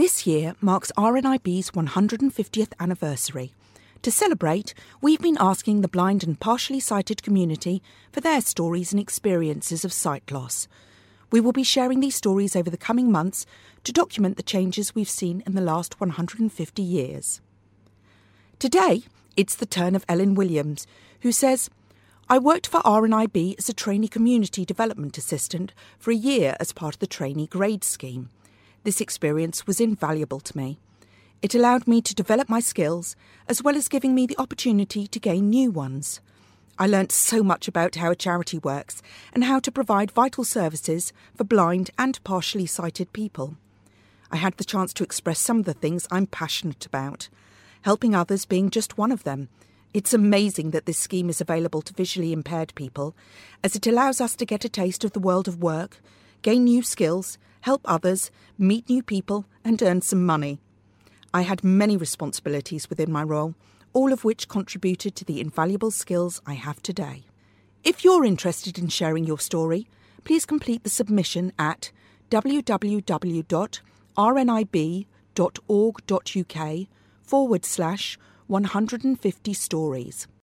This year marks RNIB's 150th anniversary. To celebrate, we've been asking the blind and partially sighted community for their stories and experiences of sight loss. We will be sharing these stories over the coming months to document the changes we've seen in the last 150 years. Today, it's the turn of Ellen Williams, who says, "I worked for RNIB as a trainee community development assistant for a year as part of the trainee grade scheme. This experience was invaluable to me. It allowed me to develop my skills, as well as giving me the opportunity to gain new ones. I learnt so much about how a charity works and how to provide vital services for blind and partially sighted people. I had the chance to express some of the things I'm passionate about, helping others being just one of them. It's amazing that this scheme is available to visually impaired people, as it allows us to get a taste of the world of work, gain new skills, help others, meet new people and earn some money. I had many responsibilities within my role, all of which contributed to the invaluable skills I have today." If you're interested in sharing your story, please complete the submission at www.rnib.org.uk/150 stories.